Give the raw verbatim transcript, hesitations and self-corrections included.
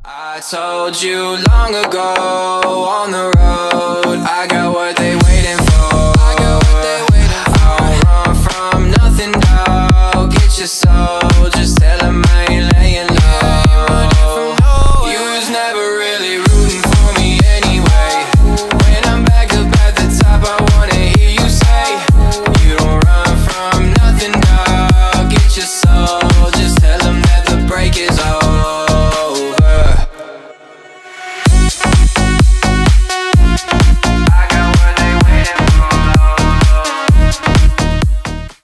I told you long ago on the road, I got what